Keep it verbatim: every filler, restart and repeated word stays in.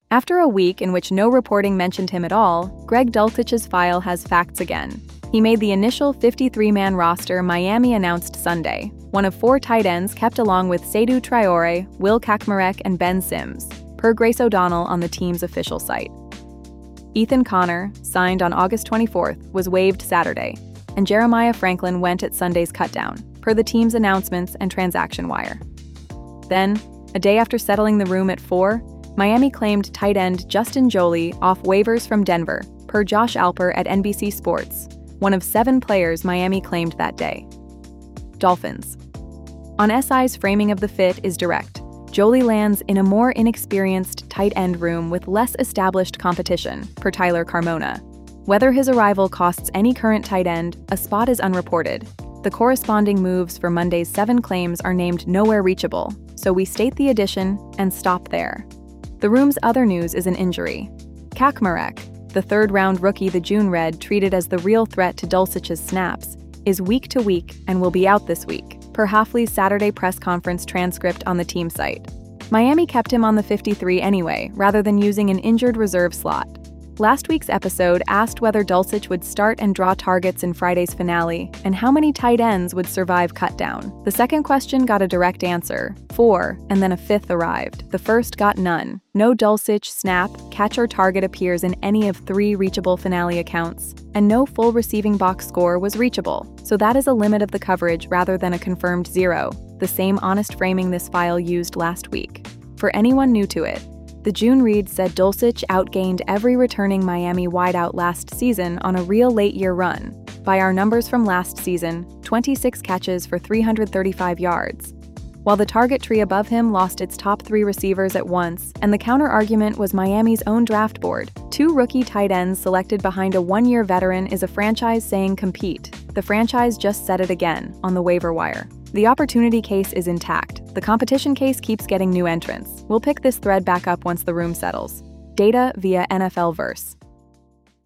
After a week in which no reporting mentioned him at all, Greg Dulcich's file has facts again. He made the initial fifty-three man roster Miami announced Sunday, one of four tight ends kept along with Seydou Traoré, Will Kaczmarek, and Ben Sims, per Grace O'Donnell on the team's official site. Ethan Connor, signed on August twenty-fourth, was waived Saturday, and Jeremiah Franklin went at Sunday's cutdown, per the team's announcements and transaction wire. Then, a day after settling the room at four, Miami claimed tight end Justin Joly off waivers from Denver, per Josh Alper at N B C Sports, one of seven players Miami claimed that day. Dolphins. On S I's framing of the fit is direct. Joly lands in a more inexperienced tight end room with less established competition, per Tyler Carmona. Whether his arrival costs any current tight end, a spot is unreported. The corresponding moves for Monday's seven claims are named nowhere reachable, so we state the addition and stop there. The room's other news is an injury. Kaczmarek, the third-round rookie the June Red treated as the real threat to Dulcich's snaps, is week to week and will be out this week, per Hafley's Saturday press conference transcript on the team site. Miami kept him on the fifty-three anyway, rather than using an injured reserve slot. Last week's episode asked whether Dulcich would start and draw targets in Friday's finale, and how many tight ends would survive cutdown. The second question got a direct answer, four, and then a fifth arrived. The first got none. No Dulcich, snap, catch, or target appears in any of three reachable finale accounts, and no full receiving box score was reachable, so that is a limit of the coverage rather than a confirmed zero, the same honest framing this file used last week. For anyone new to it, the June read said Dulcich outgained every returning Miami wideout last season on a real late-year run. By our numbers from last season, twenty-six catches for three hundred thirty-five yards. While the target tree above him lost its top three receivers at once, and the counter-argument was Miami's own draft board. Two rookie tight ends selected behind a one-year veteran is a franchise saying compete. The franchise just said it again, on the waiver wire. The opportunity case is intact. The competition case keeps getting new entrants. We'll pick this thread back up once the room settles. Data via N F L Verse.